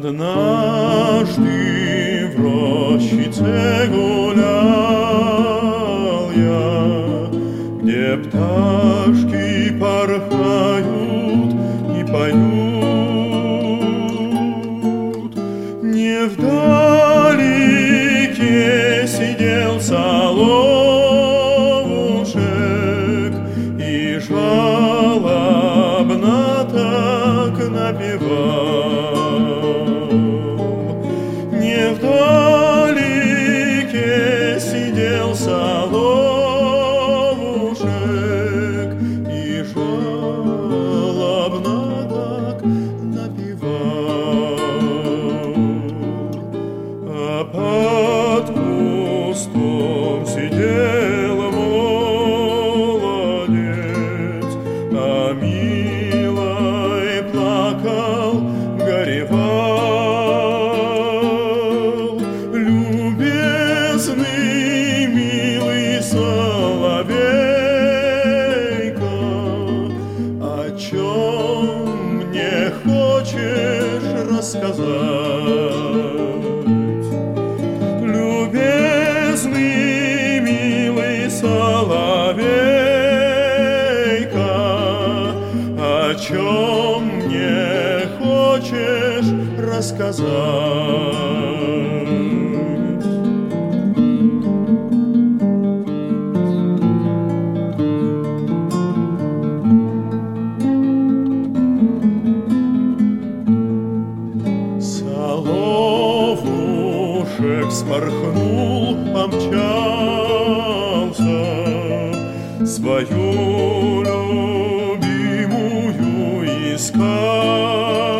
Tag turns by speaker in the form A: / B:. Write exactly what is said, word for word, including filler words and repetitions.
A: Однажды в рощице гулял я, где пташки порхают и поют. Невдалеке сидел соловушек и жалобно так напевал. Невдалеке сидел соловушек и жалобно так напевал. А под кустом сидел молодец, а милой плакал, горевал. Любезный, милый соловейка, о чем мне хочешь рассказать? Любезный, милый соловейка, о чем мне хочешь рассказать? Соловушек сморхнул, помчался, свою любимую искать.